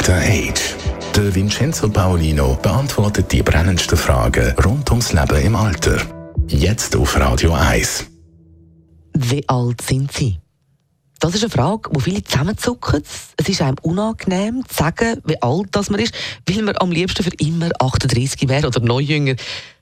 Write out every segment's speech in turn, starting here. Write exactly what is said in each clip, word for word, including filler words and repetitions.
Doktor Age. Der Vincenzo Paolino beantwortet die brennendsten Fragen rund ums Leben im Alter. Jetzt auf Radio eins. Wie alt sind Sie? Das ist eine Frage, die viele zusammenzucken. Es ist einem unangenehm zu sagen, wie alt das man ist, weil man am liebsten für immer achtunddreißig wäre oder noch jünger.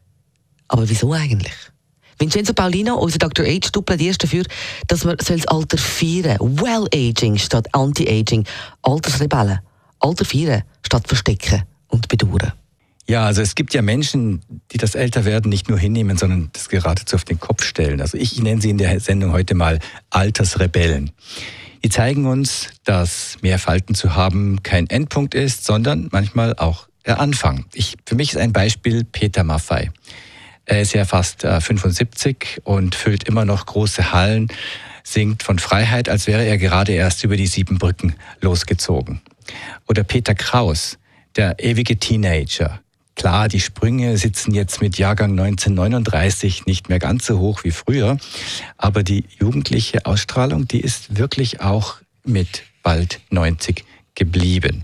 Aber wieso eigentlich? Vincenzo Paolino, unser Doktor Age, plädiert dafür, dass man das Alter feiern soll. Well-Aging statt Anti-Aging. Altersrebellen. Alter feiern statt verstecken und bedauern. Ja, also es gibt ja Menschen, die das Älterwerden nicht nur hinnehmen, sondern das geradezu auf den Kopf stellen. Also ich nenne sie in der Sendung heute mal Altersrebellen. Die zeigen uns, dass mehr Falten zu haben kein Endpunkt ist, sondern manchmal auch der Anfang. Ich, für mich ist ein Beispiel Peter Maffay. Er ist ja fast äh, fünfundsiebzig und füllt immer noch große Hallen, singt von Freiheit, als wäre er gerade erst über die sieben Brücken losgezogen. Oder Peter Kraus, der ewige Teenager. Klar, die Sprünge sitzen jetzt mit Jahrgang neunzehnhundertneununddreißig nicht mehr ganz so hoch wie früher, aber die jugendliche Ausstrahlung, die ist wirklich auch mit bald neunzig geblieben.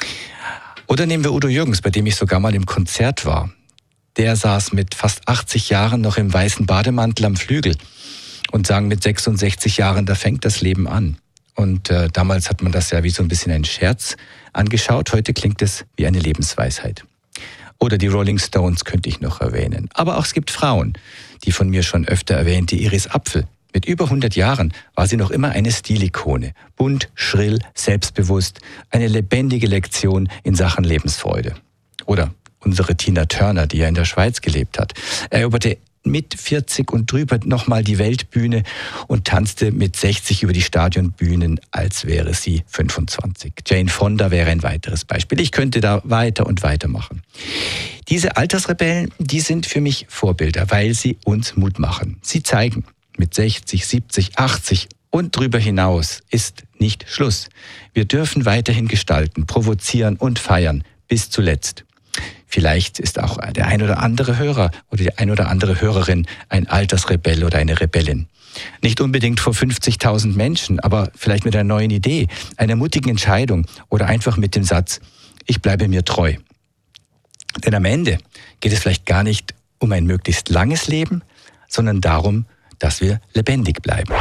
Oder nehmen wir Udo Jürgens, bei dem ich sogar mal im Konzert war. Der saß mit fast achtzig Jahren noch im weißen Bademantel am Flügel und sang mit sechsundsechzig Jahren, da fängt das Leben an. Und äh, damals hat man das ja wie so ein bisschen einen Scherz angeschaut. Heute klingt es wie eine Lebensweisheit. Oder die Rolling Stones könnte ich noch erwähnen. Aber auch es gibt Frauen, die von mir schon öfter erwähnte Iris Apfel. Mit über hundert Jahren war sie noch immer eine Stilikone. Bunt, schrill, selbstbewusst, eine lebendige Lektion in Sachen Lebensfreude. Oder unsere Tina Turner, die ja in der Schweiz gelebt hat, eroberte mit vierzig und drüber nochmal die Weltbühne und tanzte mit sechzig über die Stadionbühnen, als wäre sie fünfundzwanzig. Jane Fonda wäre ein weiteres Beispiel. Ich könnte da weiter und weiter machen. Diese Altersrebellen, die sind für mich Vorbilder, weil sie uns Mut machen. Sie zeigen, mit sechzig, siebzig, achtzig und drüber hinaus ist nicht Schluss. Wir dürfen weiterhin gestalten, provozieren und feiern, bis zuletzt. Vielleicht ist auch der ein oder andere Hörer oder die ein oder andere Hörerin ein Altersrebell oder eine Rebellin. Nicht unbedingt vor fünfzigtausend Menschen, aber vielleicht mit einer neuen Idee, einer mutigen Entscheidung oder einfach mit dem Satz, ich bleibe mir treu. Denn am Ende geht es vielleicht gar nicht um ein möglichst langes Leben, sondern darum, dass wir lebendig bleiben.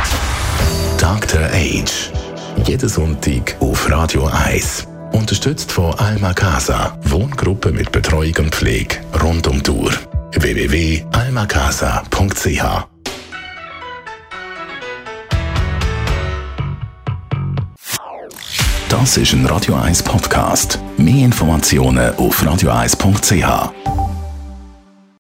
Doktor Age. Jeden Sonntag auf Radio eins. Unterstützt von Alma Casa, Wohngruppe mit Betreuung und Pflege rund um die Uhr. w w w punkt alma casa punkt c h Das ist ein Radio eins Podcast. Mehr Informationen auf radio eins punkt c h.